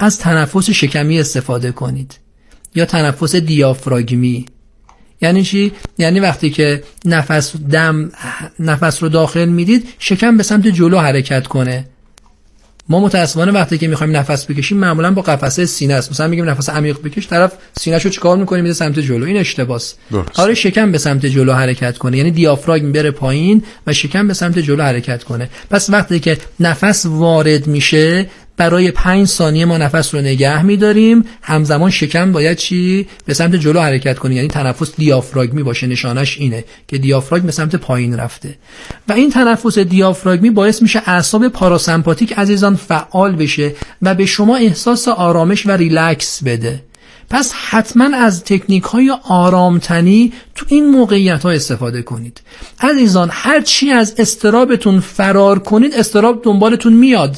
از تنفس شکمی استفاده کنید یا تنفس دیافراگمی. یعنی چی؟ یعنی وقتی که نفس رو داخل میدید شکم به سمت جلو حرکت کنه. ما متاسفانه وقتی که میخوایم نفس بکشیم معمولا با قفسه سینه است. مثلا میگیم نفس عمیق بکش، طرف سینه‌شو چیکار میکنه؟ میده سمت جلو. این اشتباهه. آره شکم به سمت جلو حرکت کنه، یعنی دیافراگم بره پایین و شکم به سمت جلو حرکت کنه. پس وقتی که نفس وارد میشه برای 5 ثانیه ما نفس رو نگه می‌داریم، همزمان شکم باید چی؟ به سمت جلو حرکت کنه، یعنی تنفس دیافراگمی باشه. نشانش اینه که دیافراگم به سمت پایین رفته و این تنفس دیافراگمی باعث میشه اعصاب پاراسمپاتیک عزیزان فعال بشه و به شما احساس آرامش و ریلکس بده. پس حتما از تکنیک‌های آرامتنی تو این موقعیت‌ها استفاده کنید. عزیزان هر چی از اضطرابتون فرار کنید، اضطراب دنبالتون میاد.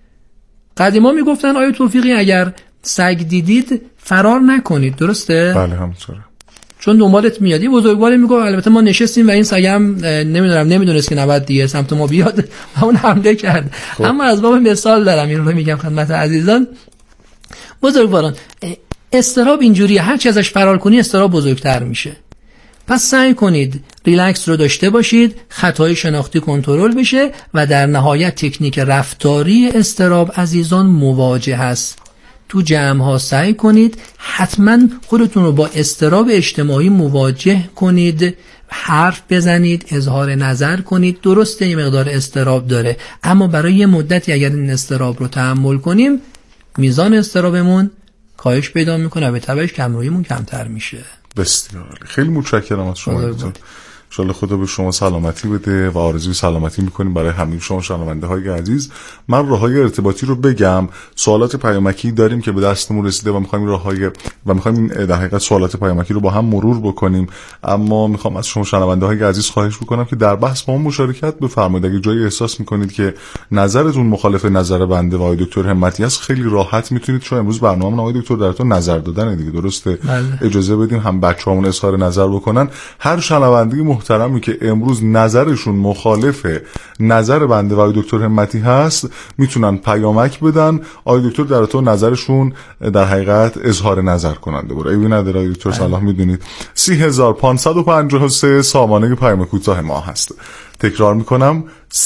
قدیما میگفتن آیه توفیقی اگر سگ دیدید فرار نکنید، درسته؟ بله همونطوره. چون دنبالت میاد. این بزرگوار میگه البته ما نشستیم و این سگم نمیدونست که نباید دیگه سمت ما بیاد و اون حمله کرد. اما از باب مثال دارم این رو میگم خدمت عزیزان. بزرگواران اضطراب اینجوریه، هر چی ازش فرار کنی اضطراب بزرگتر میشه. پس سعی کنید ریلکس رو داشته باشید، خطای شناختی کنترل بشه و در نهایت تکنیک رفتاری اضطراب عزیزان مواجه هست. تو جمع ها سعی کنید حتما خودتون رو با اضطراب اجتماعی مواجه کنید، حرف بزنید، اظهار نظر کنید. درسته این مقدار اضطراب داره، اما برای یه مدتی اگر این اضطراب رو تحمل کنیم میزان اضطرابمون کاهش پیدا میکنه و به تبعش کمروییمون کمتر میشه. بسیار خیلی متشکرم از شما دکتر. انشالله خدا به شما سلامتی بده و آرزوی سلامتی میکنیم برای همه شما شنونده های عزیز. من راههای ارتباطی رو بگم. سوالات پیامکی داریم که به دستمون رسیده و میخوایم در حقیقت سوالات پیامکی رو با هم مرور بکنیم، اما میخوام از شما شنونده های عزیز خواهش بکنم که در بحث با ما مشارکت بفرمایید. اگه جایی احساس میکنید که نظرتون مخالف نظر بنده و آقای دکتر همتی است، خیلی راحت میتونید، چون امروز برنامه‌مون آقای دکتر درتون نظر دادن دیگه، درسته؟ اجازه بدیم هم بچه‌هامون اظهار نظر بکنن. هر شنونده محترمی که امروز نظرشون مخالف نظر بنده و آقای دکتر همتی هست میتونن پیامک بدن، آقای دکتر درتون نظرشون در حقیقت اظهار نظر کننده بود. ایوی نداره آقای دکتر صلاح میدونید 30553 سامانه پیام کوتاه ما هست. تکرار میکنم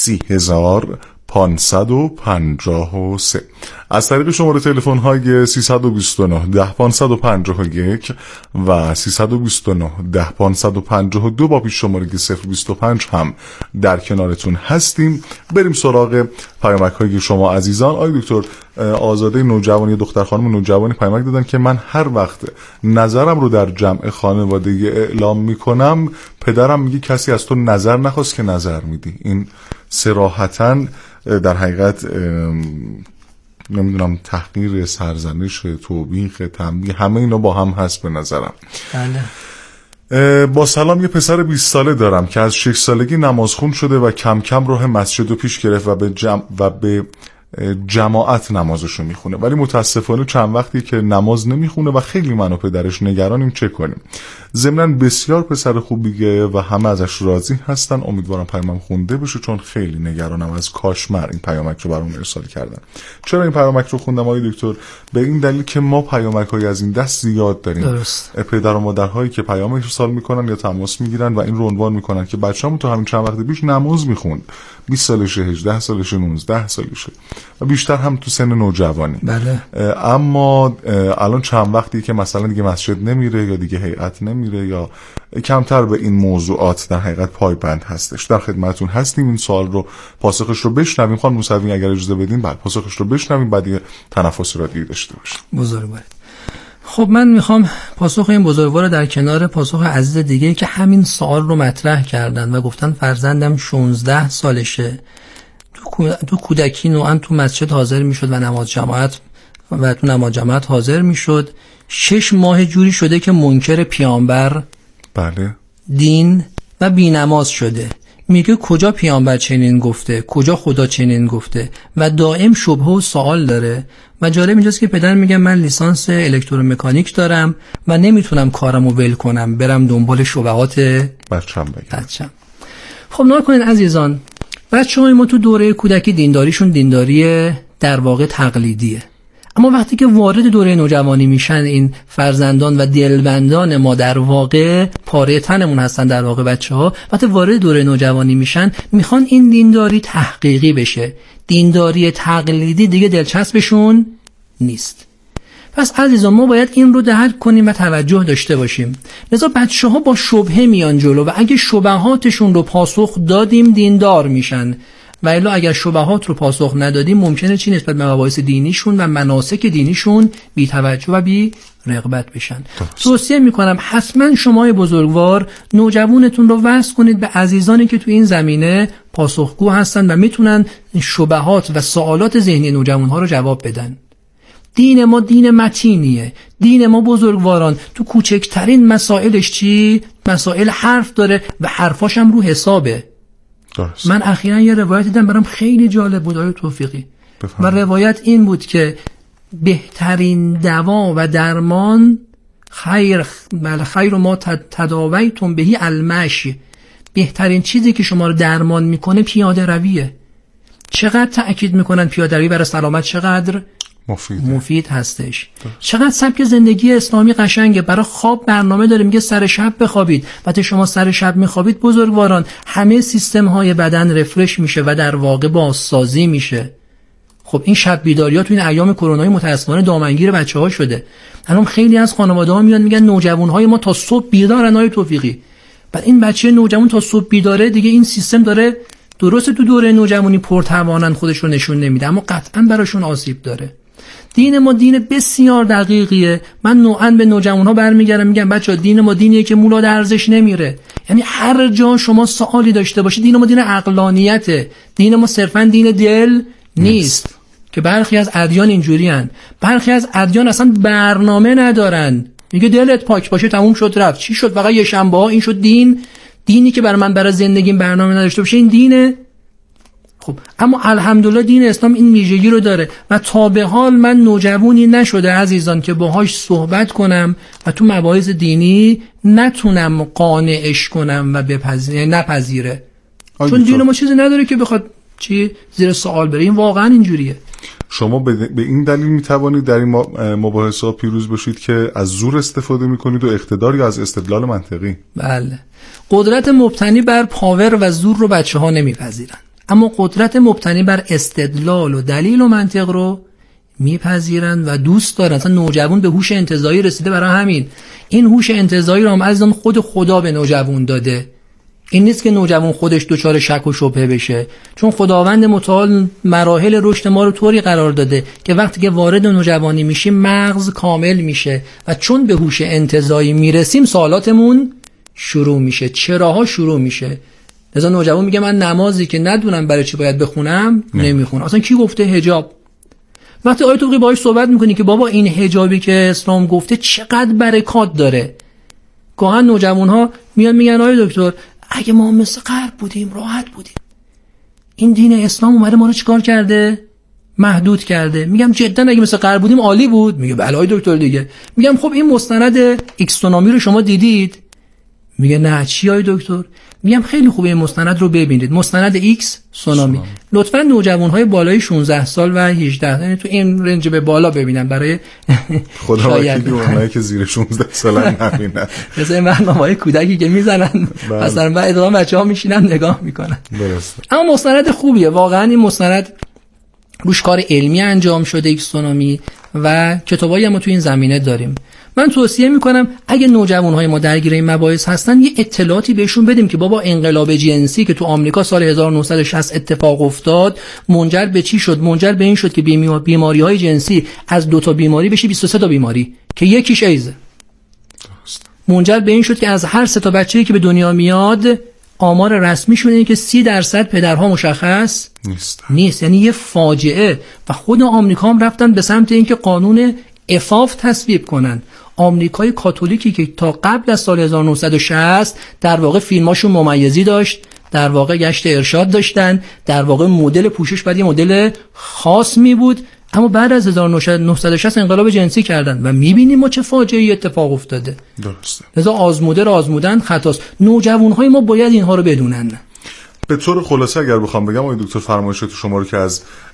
30553. از طریق شماره تلفن های 329 10551 و 329 10552 با پیش شماره 025 هم در کنارتون هستیم. بریم سراغ پیامک های شما عزیزان. آقای دکتر آزاده نوجوانی، دختر خانم نوجوانی پیامک دادن که من هر وقت نظرم رو در جمع خانوادگی اعلام میکنم پدرم میگه کسی از تو نظر نخواست که نظر میدی. این صراحتاً در حقیقت نمیدونم تحقیر، سرزنش، توبیخ، تنبیه، همه اینا با هم هست به نظرم. بله. با سلام، یه پسر 20 ساله دارم که از 6 سالگی نمازخون شده و کم کم راه مسجد رو پیش گرفت و به جماعت نمازشو میخونه، ولی متاسفانه چند وقتی که نماز نمیخونه و خیلی من و پدرش نگرانیم چه کنیم. ضمناً بسیار پسر خوبیه و همه ازش راضی هستن. امیدوارم پیامم خونده بشه چون خیلی نگرانم از کاشمر این پیامک رو برام ارسال کردن. چرا این پیامک رو خوندم آقای دکتر؟ به این دلیل که ما پیامک‌های از این دست زیاد داریم. درست. پدر و مادرهایی که پیام ارسال میکنن یا تماس میگیرن و این رو عنوان میکنن که بچه‌مون تو همین چند وقت پیش نماز میخوند، 20 سالشه، 18 سالشه، 19 سالشه و بیشتر هم تو سن نوجوانی. بله. اما الان چند وقتی که مثلا دیگه مسجد نمیره یا دیگه هیئت نمیره یا کمتر به این موضوعات در حقیقت پایبند هستش. در خدمتتون هستیم. این سوال رو پاسخش رو بشنویم. خانم موسوی اگر اجازه بدین بعد پاسخش رو بشنویم، بعد یه تنفس رادیویی داشته باشیم. بزرگوار. خب من میخوام پاسخ این بزرگوار در کنار پاسخ عزیز دیگه که همین سوال رو مطرح کردن و گفتن فرزندم 16 سالشه، تو کودکی نوعا تو مسجد حاضر میشد و نماز جماعت حاضر میشد. 6 ماه جوری شده که منکر پیامبر، بله، دین و بی‌نماز شده. میگه کجا پیامبر چنین گفته، کجا خدا چنین گفته و دائم شبهه و سوال داره. و جالب اینجاست که پدر میگه من لیسانس الکترومکانیک دارم و نمیتونم کارمو ول کنم برم دنبال شبهات بچم. خب نگاه کنید عزیزان، بچه‌های ما تو دوره کودکی دینداریشون دینداری در واقع تقلیدیه. اما وقتی که وارد دوره نوجوانی میشن این فرزندان و دلبندان ما، در واقع پاره تنمون هستن در واقع بچه‌ها، وقتی وارد دوره نوجوانی میشن میخوان این دینداری تحقیقی بشه. دینداری تقلیدی دیگه دلچسبشون نیست. پس عزیزان ما باید این رو درک کنیم و توجه داشته باشیم. لذا بچه‌ها با شبهه میان جلو و اگه شبهاتشون رو پاسخ دادیم دیندار میشن، و الا اگر شبهات رو پاسخ ندادیم ممکنه چی نسبت به مباحث دینیشون و مناسک دینیشون بی توجه و بی رغبت بشن. توصیه میکنم حتما شما بزرگوار نوجوانتون رو وصل کنید به عزیزانی که تو این زمینه پاسخگو هستن و میتونن شبهات و سوالات ذهنی نوجوانها رو جواب بدن. دین ما دین متینیه. دین ما بزرگواران تو کوچکترین مسائلش چی؟ مسائل حرف داره و حرفاش هم رو حسابه. درست. من اخیراً یه روایت دیدم برام خیلی جالب بود آقای توفیقی. و روایت این بود که بهترین دوا و درمان خیر ما تداویتم بهی المشی، بهترین چیزی که شما رو درمان میکنه پیاده رویه. چقدر تأکید میکنن پیاده روی برای سلامت چقدر مفید هستش. چقدر سبک زندگی اسلامی قشنگه. برای خواب برنامه داره، میگه سر شب بخوابید. وقتی شما سر شب میخوابید بزرگواران همه سیستم های بدن رفرش میشه و در واقع بازسازی میشه. خب این شب بیداری‌ها تو این ایام کرونایی متأسفانه دامنگیر بچه‌ها شده. الان خیلی از خانواده‌ها میان میگن نوجوان‌های ما تا صبح بیدارن آقای توفیقی. بعد این بچه نوجوان تا صبح بیداره دیگه این سیستم داره درست تو دوره نوجوانی پرتوانن خودش رو نشون نمیده، اما قطعاً براشون آسیب داره. دین ما دین بسیار دقیقیه. من نوعاً به نوجوان‌ها برمیگردم میگم بچه‌ها دین ما دینیه که مولا در ارزش نمیره. یعنی هر جا شما سوالی داشته باشید دین ما دین عقلانیته. دین ما صرفاً دین دل نیست. که برخی از ادیان اینجوریان. برخی از ادیان اصلا برنامه ندارن. میگه دلت پاک باشه تموم شد رفت. چی شد فقط یه شنبه ها این شد دین؟ دینی که برای من برای زندگیم برنامه نداشته باشه این دینه؟ خب اما الحمدلله دین اسلام این ویژگی رو داره و تا به حال من نوجوانی نشده عزیزان که باهاش صحبت کنم و تو مباحث دینی نتونم قانعش کنم و نپذیره. چون دین ما چیزی نداره که بخواد چی زیر سوال بره. این واقعا اینجوریه. شما به این دلیل میتوانید در این مباحثه پیروز بشید که از زور استفاده میکنید و اقتدار یا از استدلال منطقی. بله. قدرت مبتنی بر پاور و زور رو بچه‌ها نمیپذیرن، اما قدرت مبتنی بر استدلال و دلیل و منطق رو میپذیرن و دوست دارن. مثلا نوجوان به هوش انتزاعی رسیده، برای همین این هوش انتزاعی رو هم عزیزان خود خدا به نوجوان داده. این نیست که نوجوان خودش دچار شک و شبهه بشه، چون خداوند متعال مراحل رشد ما رو طوری قرار داده که وقتی که وارد نوجوانی میشیم مغز کامل میشه و چون به هوش انتزاعی میرسیم سوالاتمون شروع میشه، چراها شروع میشه. لذا نوجوان میگه من نمازی که ندونم برای چی باید بخونم نمیخونم. اصلا کی گفته حجاب؟ وقتی آیت توقی باهاش صحبت میکنی که بابا این حجابی که اسلام گفته چقدر برکات داره، گاهن نوجوان‌ها میان میگن آیه دکتر اگه ما مثل غرب بودیم راحت بودیم، این دین اسلام اومده ما رو چیکار کرده؟ محدود کرده. میگم جدا اگه مثل غرب بودیم عالی بود. میگه بله آیه دکتر دیگه. میگم خب این مستند ایکسونومی رو شما دیدید؟ میگه نه چی آیه دکتر؟ میگم خیلی خوبه این مستند رو ببینید، مستند ایکس سونامی. لطفاً نوجوان‌های بالای 16 سال و 18 یعنی تو این رنج به بالا ببینن برای خدا وکیلی اونایی که زیر 16 سالن نبینن. مثلا این برنامه‌های کودکی که میزنن مثلا بعد ادامه بچه‌ها میشینن نگاه میکنن. درسته. اما مستند خوبیه واقعاً. این مستند روش کار علمی انجام شده ایکس سونامی و کتابایی هم تو این زمینه داریم. من توصیه میکنم اگه نوجوانهای ما درگیر این مباحث هستن یه اطلاعاتی بهشون بدیم که بابا انقلاب جنسی که تو آمریکا سال 1960 اتفاق افتاد منجر به چی شد؟ منجر به این شد که بیماری‌های جنسی از 2 تا بیماری بشه 23 تا بیماری که یکیش ایزه. منجر به این شد که از هر 3 تا بچه‌ای که به دنیا میاد آمار رسمیشون اینه که 30% پدرها مشخص نیست. یعنی یه فاجعه. و خود آمریکا هم رفتن به سمت اینکه قانون عفاف تصویب کنن. آمریکای کاتولیکی که تا قبل از سال 1960 در واقع فیلماشون ممیزی داشت، در واقع گشت ارشاد داشتن، در واقع مدل پوشش بعد یه مدل خاص می بود، اما بعد از 1960 انقلاب جنسی کردن و میبینیم ما چه فاجعه‌ای اتفاق افتاده. درسته. لذا آزمودن خطاست. نوجوانهای ما باید اینها رو بدونن. به طور خلاصه اگر بخوام بگم آقای دکتر فرمایشات شما رو که از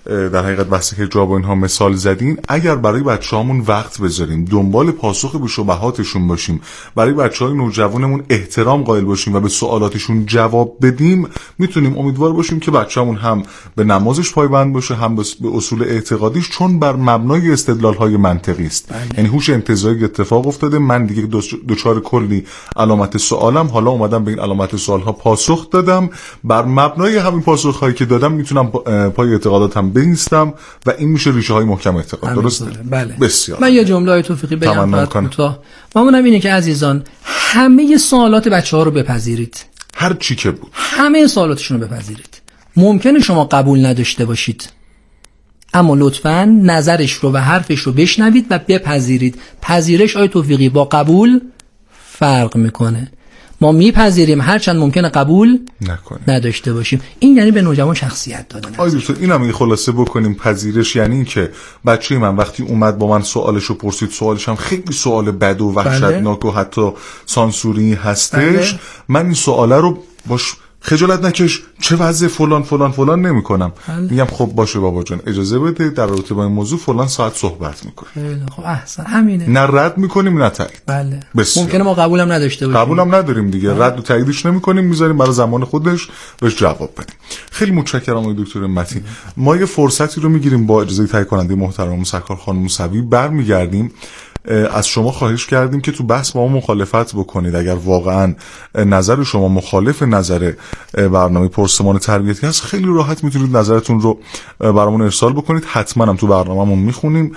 در حقیقت بحث حجاب و اینها مثال زدین، اگر برای بچه‌هامون وقت بذاریم، دنبال پاسخ به شبهاتشون باشیم، برای بچه‌های نوجوانمون احترام قائل باشیم و به سوالاتشون جواب بدیم، میتونیم امیدوار باشیم که بچه‌مون هم به نمازش پایبند باشه، هم به اصول اعتقادیش، چون بر مبنای استدلال‌های منطقی است. یعنی هوش انتزاعی اتفاق افتاده، من دیگه دچار کلی علامت سوالم، حالا اومدم به این علامت سوال‌ها پاسخ دادم، بر مبنای همین پاسخ‌هایی که دادم میتونم پای اعتقاداتم بایستم و این میشه ریشه‌های محکم اعتقاد. درسته؟ بله. بسیار. من یه جمله توفیقی بگم فقط. مامونم اینه که عزیزان همه سوالات بچه‌ها رو بپذیرید. هر چی که بود. همه سوالاتشون رو بپذیرید. ممکنه شما قبول نداشته باشید، اما لطفاً نظرش رو و حرفش رو بشنوید و بپذیرید. پذیرش آیه توفیقی با قبول فرق میکنه. ما میپذیریم هرچند ممکنه قبول نداشته باشیم. این یعنی به نوجوان شخصیت دادن. اینم یه خلاصه بکنیم. پذیرش یعنی این که بچه من وقتی اومد با من سوالشو پرسید، سوالش هم خیلی سوال بد و وحشتناک و حتی سانسوری هستش، من این سواله رو باش خجالت نکش، چه وضع فلان فلان فلان نمی کنم. میگم خب باشه بابا جان اجازه بده در رابطه با این موضوع فلان ساعت صحبت میکنیم. خیلی خب احسن، همینه. نه رد میکنیم نه تایید. بله. ممکنه ما قبولم نداشته باشیم. قبولم نداریم دیگه. رد و تاییدش نمیکنیم، میذاریم برای زمان خودش بهش جواب بدیم. خیلی متشکرم آقای دکتر متین. ما یه فرصتی رو میگیریم با اجازه تهیه کننده محترم سرکار خانم موسوی، برمیگردیم از شما خواهش کردیم که تو بحث با ما مخالفت بکنید. اگر واقعا نظر شما مخالف نظر برنامه پرسمان تربیتی هست، خیلی راحت میتونید نظرتون رو برامون ارسال بکنید. حتما هم تو برنامه‌مون میخونیم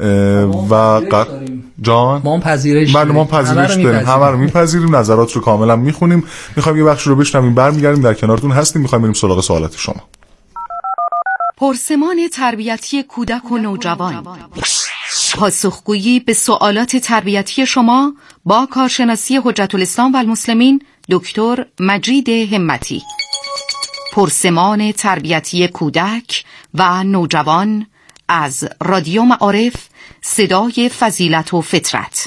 و جان ما پذیرش داریم. ما پذیرش داریم، همه رو میپذیریم، نظرات رو کاملا میخونیم. میخوایم یه بخش رو بشنویم، برمیگردیم، در کنارتون هستیم. میخوایم بریم سراغ سوالات شما. پرسمان تربیتی کودک و نوجوان، پاسخگویی به سوالات تربیتی شما با کارشناسی حجت الاسلام و المسلمین دکتر مجید همتی. پرسمان تربیتی کودک و نوجوان از رادیو معارف، صدای فضیلت و فطرت.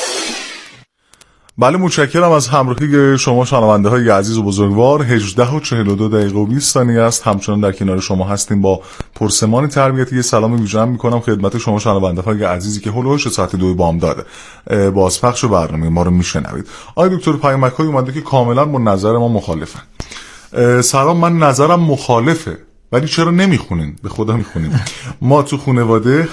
بله متشکرم از همراهی شما شنونده های عزیز و بزرگوار. 18:42 است. همچنان در کنار شما هستیم با پرسمان تربیتی. سلام ویژه‌ام میکنم خدمت شما شنونده های عزیزی که هولوش ساعت 2 بامداد بازپخش برنامه ما رو میشنوید. آقای دکتر پیامک‌های اومده که کاملا با نظر ما مخالفن. سلام، من نظرم مخالفه، ولی چرا نمیخونین؟ به خدا میخونین. ما تو خانواده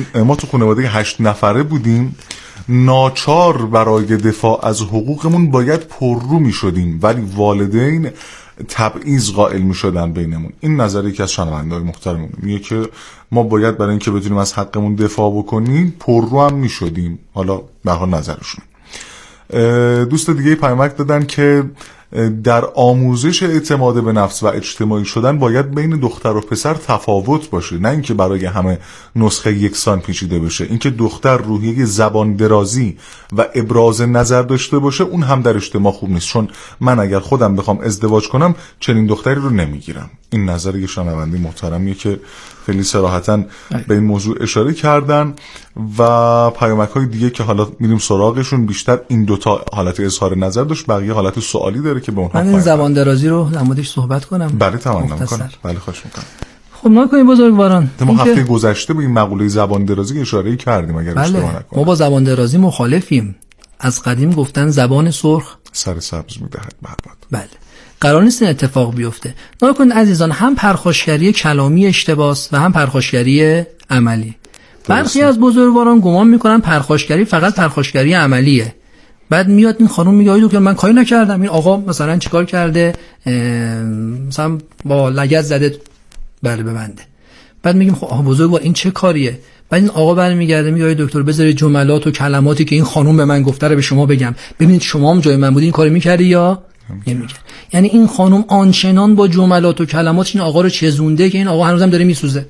8 نفره بودیم. ناچار برای دفاع از حقوقمون باید پررو می شدیم، ولی والدین تبعیض قائل می شدن بینمون. این نظری که از شنونده‌های محترممون میگه که ما باید برای اینکه بتونیم از حقمون دفاع بکنیم پررو هم می شدیم. حالا به هر نظرشون. دوست دیگه پیامک دادن که در آموزش اعتماد به نفس و اجتماعی شدن باید بین دختر و پسر تفاوت باشه، نه اینکه برای همه نسخه یکسان پیچیده بشه. اینکه دختر روحیه زبان درازی و ابراز نظر داشته باشه اون هم در اجتماع خوب نیست، چون من اگر خودم بخوام ازدواج کنم چنین دختری رو نمیگیرم. این نظر یه شنونده محترمیه که خیلی صراحتاً به این موضوع اشاره کردن. و پیامک‌های دیگه که حالا میریم سراغشون، بیشتر این دوتا حالت اظهار نظر داشت، بقیه حالت سوالی داره که به اونها من این زبان درازی رو در موردش صحبت کنم. بله تمام می‌کنم. بله خواهش می‌کنم. خب نکنیم بزرگواران، ما هفته گذشته به این مقوله زبان درازی اشاره کردیم اگر اشتباه نکنم. ما با زبان درازی مخالفیم. از قدیم گفتن زبان سرخ سر سبز می‌دهد برباد. بله. قرار نیست این اتفاق بیفته. نکنید عزیزان، هم پرخاشگری کلامی اشتباهه و هم پرخاشگری عملی. برخی از بزرگواران گمان میکنن پرخاشگری فقط پرخاشگری عملیه. بعد میاد این خانم میگه دکتر من کاری نکردم، این آقا مثلا چیکار کرده، مثلا با لگد زده بله ببنده. بعد میگیم خب آقا بزرگوار این چه کاریه؟ بعد این آقا برمیگرده میگه دکتر بذارید جملات و کلماتی که این خانم به من گفته رو به شما بگم، ببینید شما هم جای من بودین این کارو میکردی یا نمیکرد. یعنی این خانم آنچنان با جملات و کلمات این آقا رو چزونده که این آقا هنوزم داره میسوزه.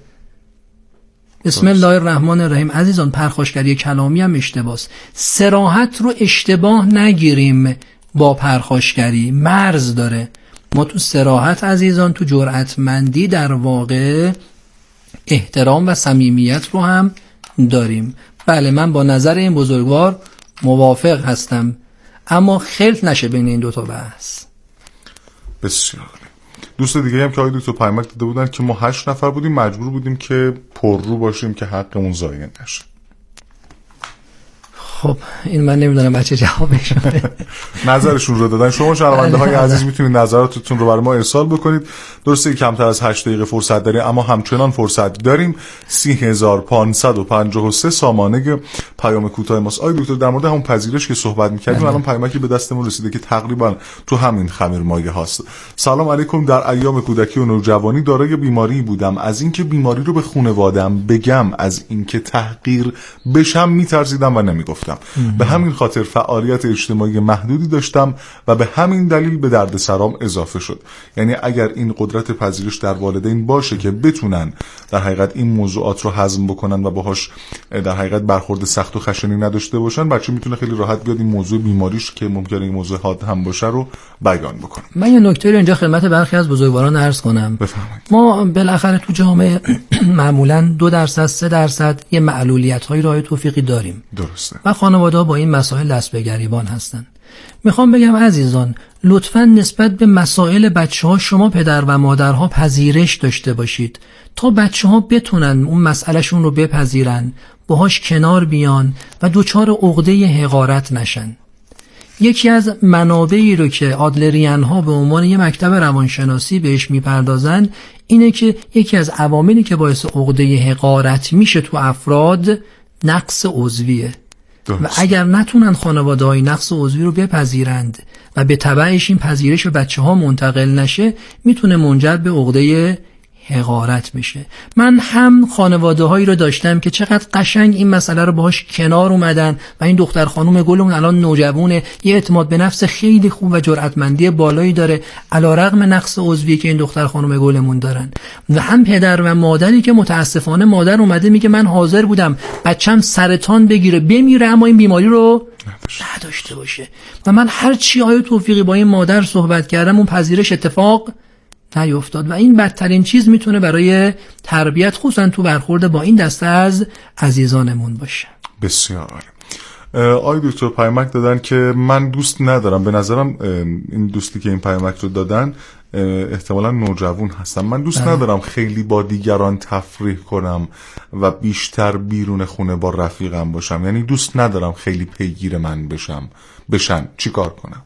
بسم الله الرحمن الرحیم. عزیزان پرخاشگری کلامی هم اشتباهه. صراحت رو اشتباه نگیریم با پرخاشگری، مرز داره. ما تو صراحت عزیزان، تو جرأتمندی در واقع احترام و صمیمیت رو هم داریم. بله من با نظر این بزرگوار موافق هستم، اما خلط نشه بین این دوتا بحث. بسیار دوست دیگه هم که آقای دکتر پیامک داده بودن که ما 8 نفر بودیم، مجبور بودیم که پررو باشیم که حقمون ضایع نشه. خب این من نمیدونم بچه جوابش نظرشون رو دادن. شما شنونده های عزیز میتونید نظراتتون رو برای ما ارسال بکنید. درسته کمتر از 8 دقیقه فرصت داریم، اما همچنان فرصت داریم. 30553 سامانه پیام کوتاه ماست. آقای دکتر در مورد همون پذیرش که صحبت می‌کردیم الان پیامکی به دستمون رسیده که تقریبا تو همین خمیرمایه هاست. سلام علیکم. در ایام کودکی و نوجوانی دارای بیماری بودم. از اینکه بیماری رو به خانواده‌ام بگم، از اینکه تحقیر بشم میترسیدم و نمیگفتم. به همین خاطر فعالیت اجتماعی محدودی داشتم و به همین دلیل به دردسرام اضافه شد. یعنی اگر این قدرت پذیرش در والدین باشه که بتونن در حقیقت این موضوعات رو هضم بکنن و باهاش در حقیقت برخورد سخت و خشنی نداشته باشن، بچه میتونه خیلی راحت بیاد این موضوع بیماریش که ممکنه این موضوع حاد هم باشه رو بیان بکنه. من یه نکته رو اینجا خدمت برخی از بزرگواران عرض کنم. بفرمایید. ما بالاخره تو جامعه معمولاً 2% 3% یه معلولیت‌های راه توفیقی داریم. درسته. و خانواده‌ها با این مسائل دست به گریبان هستن. میخوام بگم عزیزان، لطفاً نسبت به مسائل بچه‌ها شما پدر و مادرها پذیرش داشته باشید تا بچه‌ها بتونن اون مسئلهشون رو بپذیرن، باهاش کنار بیان و دوچار عقده حقارت نشن. یکی از منابعی رو که آدلریان‌ها به عنوان یه مکتب روانشناسی بهش میپردازن اینه که یکی از عواملی که باعث عقده حقارت میشه تو افراد نقص عضویه. و اگر نتونن خانواده‌های نقص عضوی رو بپذیرند و به تبعش این پذیرش به بچه‌ها منتقل نشه، میتونه منجر به عقده حقارت بشه. من هم خانواده‌هایی رو داشتم که چقدر قشنگ این مسئله رو باهاش کنار اومدن و این دختر خانم گلمون الان نوجوانه، یه اعتماد به نفس خیلی خوب و جرأتمندی بالایی داره علیرغم نقص عضوی که این دختر خانم گلمون دارن. و هم پدر و مادری که متاسفانه مادر اومده میگه من حاضر بودم بچم سرطان بگیره بمیره اما این بیماری رو نداشته باشه. و من هر چی آیه توفیقی با این مادر صحبت کردم اون پذیرش اتفاق نیفتاد و این بدترین چیز میتونه برای تربیت خصوصا تو برخورد با این دسته از عزیزانمون باشه. بسیار آقای دکتر پیامک دادن که من دوست ندارم، به نظرم این دوستی که این پیامک رو دادن احتمالا نوجوان هستم، من دوست ندارم خیلی با دیگران تفریح کنم و بیشتر بیرون خونه با رفیقم باشم. یعنی دوست ندارم خیلی پیگیر من بشن. چی کار کنم؟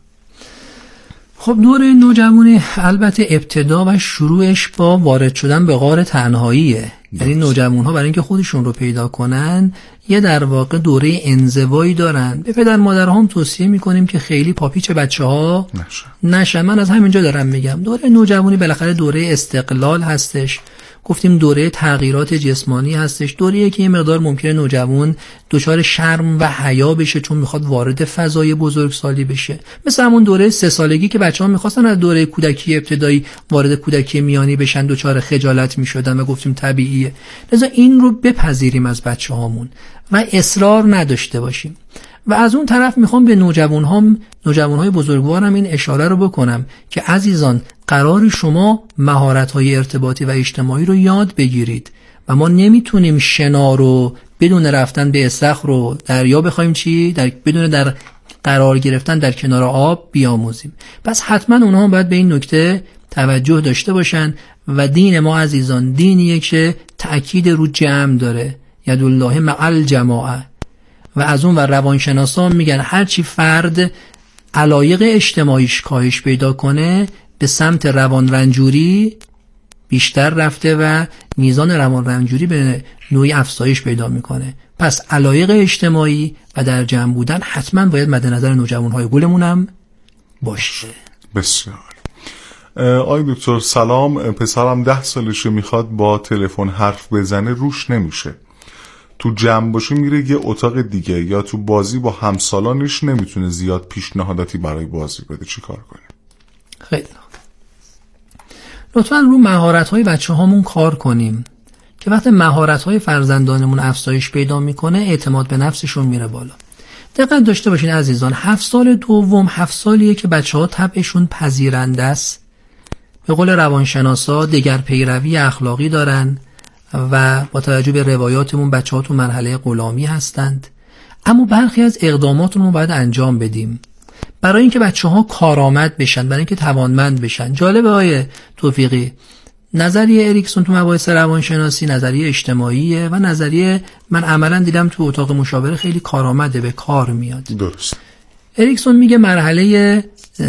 خب دوره نوجوانی البته ابتدا و شروعش با وارد شدن به غار تنهاییه. یعنی نوجوان‌ها برای اینکه خودشون رو پیدا کنن یه در واقع دوره انزوایی دارن. به پدر مادرها هم توصیه میکنیم که خیلی پاپیچ بچه‌ها نشن. من از همینجا دارم میگم دوره نوجوانی بالاخره دوره استقلال هستش، گفتیم دوره تغییرات جسمانی هستش، دوره‌ای که یه مقدار ممکنه نوجوان دچار شرم و حیا بشه چون میخواد وارد فضای بزرگسالی بشه، مثل همون دوره 3 سالگی که بچه‌ها میخواستن از دوره کودکی ابتدایی وارد کودکی میانی بشن دچار خجالت میشدن و گفتیم طبیعیه. لذا این رو بپذیریم از بچه‌هامون و اصرار نداشته باشیم. و از اون طرف میخوام به نوجوانهای بزرگوارم این اشاره رو بکنم که عزیزان قرار شما مهارت‌های ارتباطی و اجتماعی رو یاد بگیرید و ما نمیتونیم شنا رو بدون رفتن به استخر رو دریا بخوایم بدون در قرار گرفتن در کنار آب بیاموزیم. پس حتما اونها باید به این نکته توجه داشته باشن و دین ما عزیزان دینیه که تأکید رو جمع داره، یدالله مع الجماعه. و از اون و روانشناسان میگن هرچی فرد علایق اجتماعیش کاهش پیدا کنه به سمت روان رنجوری بیشتر رفته و میزان روان رنجوری به نوعی افزایش پیدا میکنه. پس علایق اجتماعی و در جمع بودن حتما باید مد نظر نوجوانهای گلمون هم باشه. بسیار. آقای دکتر سلام، پسرم 10 سالشه میخواد با تلفن حرف بزنه روش نمیشه، تو جمع باشه میره یه اتاق دیگه یا تو بازی با همسالانش نمیتونه زیاد پیشنهاداتی برای بازی بده، چی کار کنه؟ خیلی لطفاً رو مهارت‌های بچه‌هامون کار کنیم که وقتی مهارت‌های فرزندانمون افزایش پیدا میکنه اعتماد به نفسشون میره بالا. دقت داشته باشین عزیزان، 7 سال دوم 7 سالیه که بچه‌ها طبعشون پذیرنده است، به قول روانشناسا دگر پیروی اخلاقی دارن و با توجه به روایاتمون بچه‌ها تو مرحله غلامی هستند. اما برخی از اقداماتمون باید انجام بدیم. برای اینکه بچه‌ها کارآمد بشن، برای اینکه توانمند بشن. جالبه آقای توفیقی، نظریه اریکسون تو مباحث روانشناسی نظریه اجتماعیه و نظریه من عملا دیدم تو اتاق مشاوره خیلی کارآمده، به کار میاد. درست. اریکسون میگه مرحله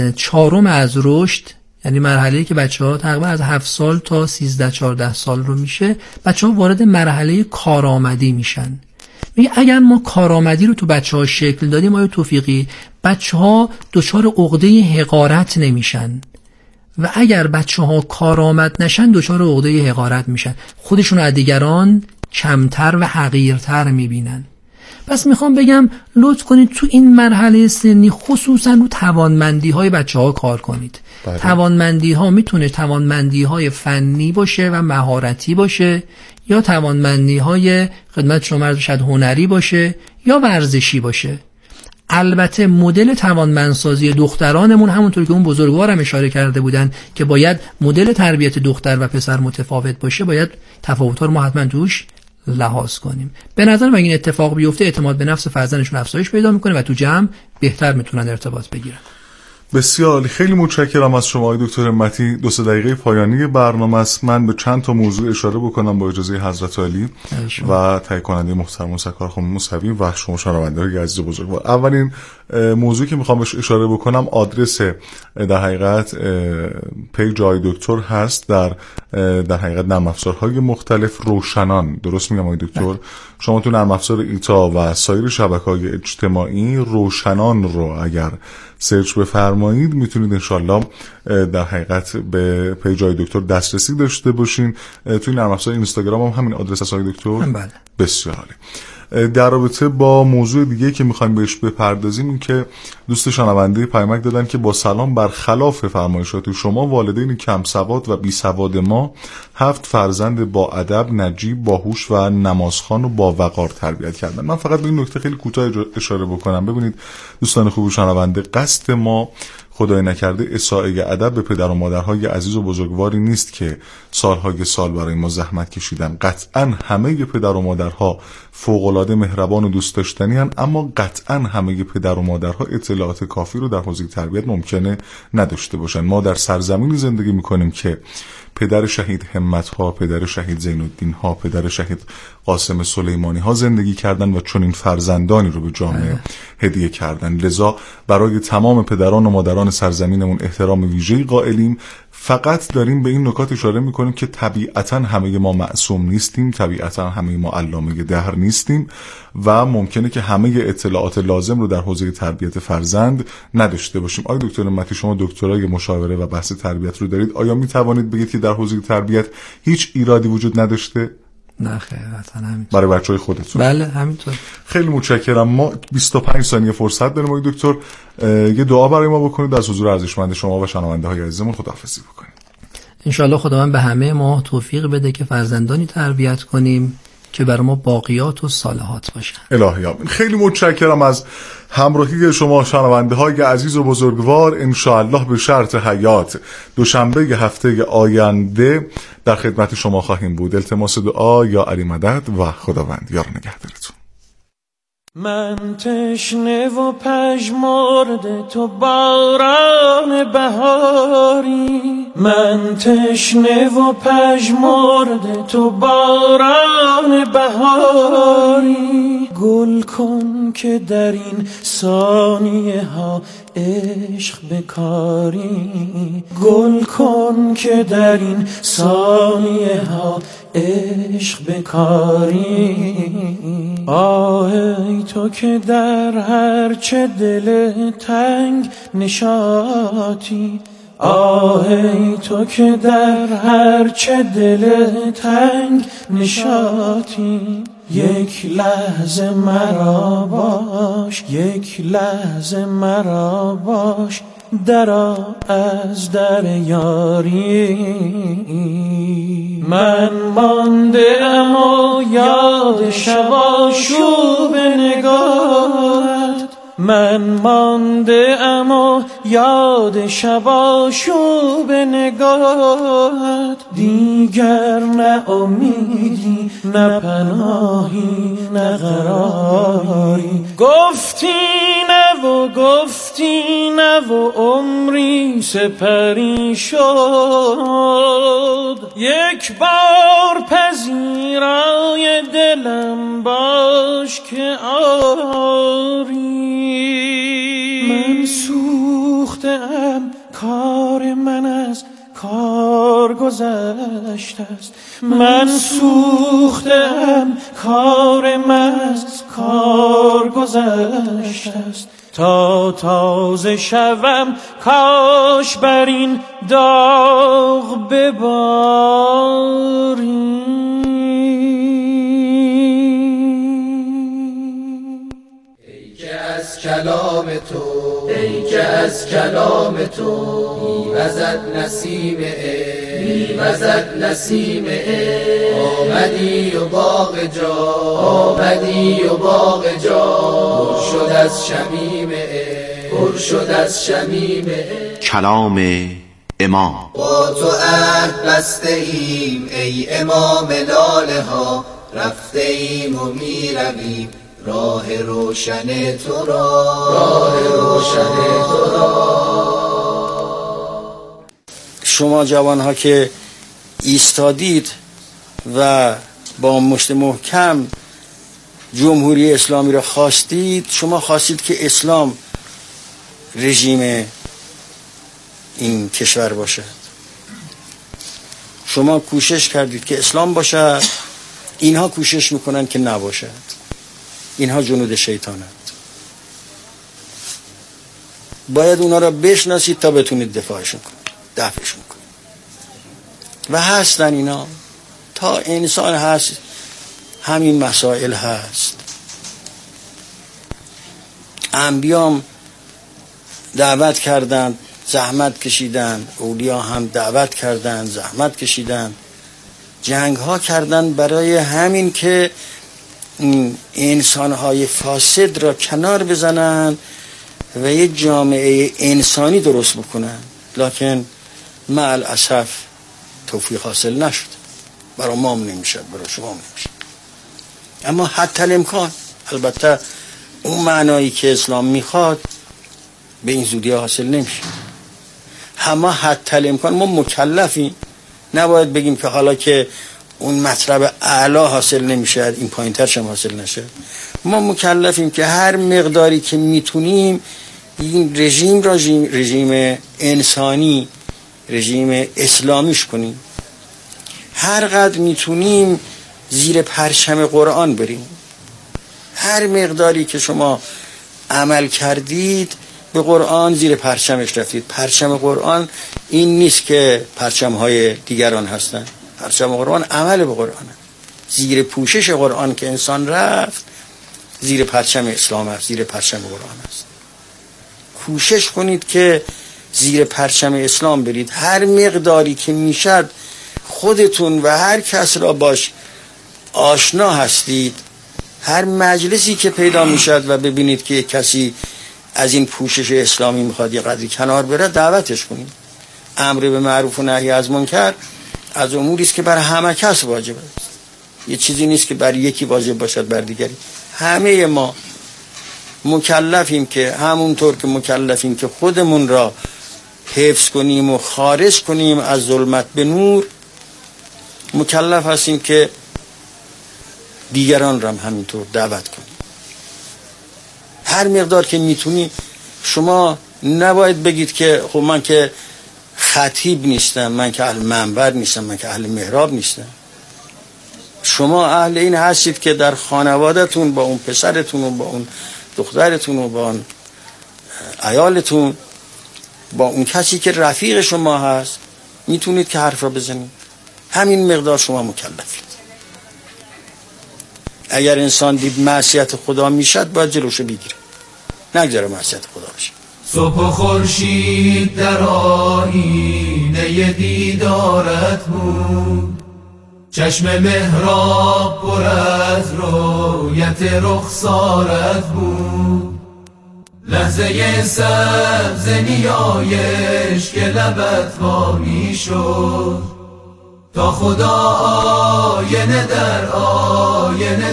4 از رشد، یعنی مرحله‌ای که بچه‌ها تقریبا از 7 سال تا 13-14 سال رو میشه، بچه‌ها وارد مرحله کارآمدی میشن. میگه اگر ما کارآمدی رو تو بچه‌ها شکل دادیم آقای توفیقی، بچه‌ها دچار عقده حقارت نمیشن و اگر بچه‌ها کارآمد نشن دچار عقده حقارت میشن، خودشون از دیگران کمتر و حقیرتر میبینن. پس میخوام بگم لطف کنید تو این مرحله سنی خصوصا رو توانمندی‌های بچه‌ها کار کنید. توانمندی‌ها میتونه توانمندی‌های فنی باشه و مهارتی باشه، یا توانمندی‌های خدمت شما عرض شد هنری باشه یا ورزشی باشه. البته مدل توانمندسازی دخترانمون همونطور که اون بزرگوارم اشاره کرده بودن که باید مدل تربیت دختر و پسر متفاوت باشه، باید تفاوت‌ها رو ما حتما توش لحاظ کنیم. به نظر من این اتفاق بیفته اعتماد به نفس فرزندشون افزایش پیدا میکنه و تو جمع بهتر میتونن ارتباط بگیرن. بسیار عالی، خیلی متشکرم از شما آقای دکتر همتی. 2 دقیقه پایانی برنامه است. من به چند تا موضوع اشاره بکنم با اجازه حضرت عالی و تهیه کننده محترم موسیقار خانم موسوی و شما شنوندگان عزیز بزرگوار. اولین موضوعی که میخوام بهش اشاره بکنم آدرس در حقیقت پیج آقای دکتر هست در حقیقت نرم افزارهای مختلف روشنان. درست میگم آقای دکتر؟ شما تو نرم افزار ایتا و سایر شبکه‌های اجتماعی روشنان رو اگر سرچ بفرمایید میتونید انشالله در حقیقت به پیج آقای دکتر دسترسی داشته باشین. توی نرم افزار اینستاگرام هم همین آدرس هست آقای دکتر؟ بله. بسیار عالی. در رابطه با موضوع دیگه که میخوایم بهش بپردازیم این که دوست شنونده پیامک دادن که با سلام برخلاف فرمایشات شما والدین کم سواد و بی سواد ما 7 فرزند با ادب، نجیب، باهوش و نمازخوان و با وقار تربیت کردن. من فقط به این نکته خیلی کوتاه اشاره بکنم. ببینید دوستان خوب شنونده، قصد ما خدای نکرده اساءه ادب به پدر و مادرهای عزیز و بزرگواری نیست که سالهای سال برای ما زحمت کشیدن. قطعا همه پدر و مادرها فوق‌العاده مهربان و دوست داشتنی هستند، اما قطعا همه پدر و مادرها اطلاعات کافی رو در حوزه تربیت ممکنه نداشته باشن. ما در سرزمینی زندگی میکنیم که پدر شهید همت ها، پدر شهید زین الدین ها، پدر شهید قاسم سلیمانی ها زندگی کردن و چنین فرزندانی رو به جامعه هدیه کردن. لذا برای تمام پدران و مادران سرزمینمون احترام ویژه‌ای قائلیم. فقط داریم به این نکات اشاره میکنیم که طبیعتا همه ما معصوم نیستیم، طبیعتا همه ما علامه دهر نیستیم و ممکنه که همه اطلاعات لازم رو در حوزه تربیت فرزند نداشته باشیم. آقای دکتر همتی، شما دکترای مشاوره و بحث تربیت رو دارید، آیا میتوانید بگید که در حوزه تربیت هیچ ایرادی وجود نداشته؟ نه خیر، اصلا همینطور. برای بچهای خودتون؟ بله همینطور. خیلی متشکرم. ما 25 ثانیه فرصت داریم آقای دکتر، یه دعا برای ما بکنید از حضور ارزشمند شما و شنونده های عزیزمون. خداحافظی بکنید. انشالله خداوند به همه ما توفیق بده که فرزندانی تربیت کنیم که برای ما باقیات و صالحات باشن. الهی آمین. خیلی متشکرم از همراهی شما شنونده های عزیز و بزرگوار. انشاءالله به شرط حیات دوشنبه هفته آینده در خدمت شما خواهیم بود. التماس دعا یا علی مدد و خداوند یار نگهدارتون. من تشنه و پژمرده تو باران بهاری، من تشنه و پژمرده تو باران بهاری. گل کن که در این ثانیه ها عشق بکاری، گل کن که در این ثانیه ها عشق بکاری. آهی تو که در هر چه دل تنگ نشاطی، آهی تو که در هر چه دل تنگ نشاطی. یک لحظه مرا باش، یک لحظه مرا باش، درآ از در یاری. من مانده ام و یاد شب آشوب نگاهت، من مانده ام و یاد شب آشوب نگاهت. دیگر نه امیدی نه پناهی نه قراری. گفتی نه و گفتی نه و عمری سپری شد. یک بار پذیرای دلم باش که آری. من سوختم، کار من از کار گذشته است. من سوختم، کار من از کار گذشته است. تا تازه شوم کاش بر این داغ بباری. کلام تو، ای که از کلام تو میوزد نسیم عشق، میوزد نسیم عشق. آمدی و باغ جا، آمدی و باغ جا پر شد از شمیم عشق، پر شد از شمیم عشق. کلام امام. با تو عهد بسته ایم ای امام لاله ها، رفته ایم و میرویم راه روشن تو را، راه روشن تو را. شما جوانها که ایستادید و با مشت محکم جمهوری اسلامی را خواستید، شما خواستید که اسلام رژیم این کشور باشد. شما کوشش کردید که اسلام باشد، اینها کوشش میکنن که نباشد. اینها جنود شیطانند. باید اونا را بشناسید تا بتونید دفاعشون کنید، دفعشون کنید. و هستن اینا، تا انسان هست همین مسائل هست. انبیام دعوت کردند، زحمت کشیدند. اولیا هم دعوت کردند، زحمت کشیدند. جنگ ها کردند برای همین که انسانهای فاسد را کنار بزنن و یه جامعه انسانی درست بکنن. لکن مع الاسف توفیق حاصل نشد. برای ما هم نمیشد، برای شما هم نمیشد. اما حتی الامکان، البته اون معنایی که اسلام میخواد به این زودی حاصل نمیشه. اما حتی الامکان ما مکلفیم. نباید بگیم که حالا که اون مطلب اعلی حاصل نمیشه این پایین ترش هم حاصل نشه. ما مکلفیم که هر مقداری که میتونیم این رژیم انسانی، رژیم اسلامیش کنیم. هر قدر میتونیم زیر پرچم قرآن بریم. هر مقداری که شما عمل کردید به قرآن زیر پرچمش رفتید. پرچم قرآن این نیست که پرچم‌های دیگران هستن. پرچم قرآن عمل به قرآن، زیر پوشش قرآن که انسان رفت زیر پرچم اسلام است، زیر پرچم قرآن است. کوشش کنید که زیر پرچم اسلام برید. هر مقداری که میشد خودتون و هر کس را باش آشنا هستید. هر مجلسی که پیدا میشد و ببینید که کسی از این پوشش اسلامی میخواد یه قدری کنار بره، دعوتش کنید. امر به معروف و نهی از منکر از اموری است که بر همه کس واجب است. یه چیزی نیست که بر یکی واجب باشد بر دیگری. همه ما مکلفیم که همونطور که مکلفیم که خودمون را حفظ کنیم و خارج کنیم از ظلمت به نور، مکلف هستیم که دیگران را هم همینطور دعوت کنیم. هر مقدار که میتونی. شما نباید بگید که خب من که خطیب نیستم، من که اهل منبر نیستم، من که اهل محراب نیستم. شما اهل این هستید که در خانواده‌تون با اون پسرتون و با اون دخترتون و با اون عیالتون، با اون کسی که رفیق شما هست میتونید که حرف را بزنید. همین مقدار شما مکلفید. اگر انسان دید معصیت خدا میشد باید جلوشو بگیره، نگذاره معصیت خدا بشه. صبح و خورشید در آیینه دیدارت بود، چشم محراب پر از رویت رخسارت بود، لحظه سبز نیایش که لبت وامی شد، تا خدا آینه در آینه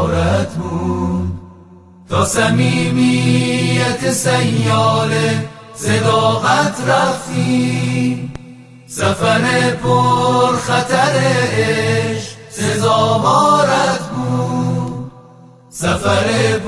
تکرارت بود، تا صمیمیت سیال صداقت رفتیم، سفر پر خطر عشق سزاوارت بود، سفر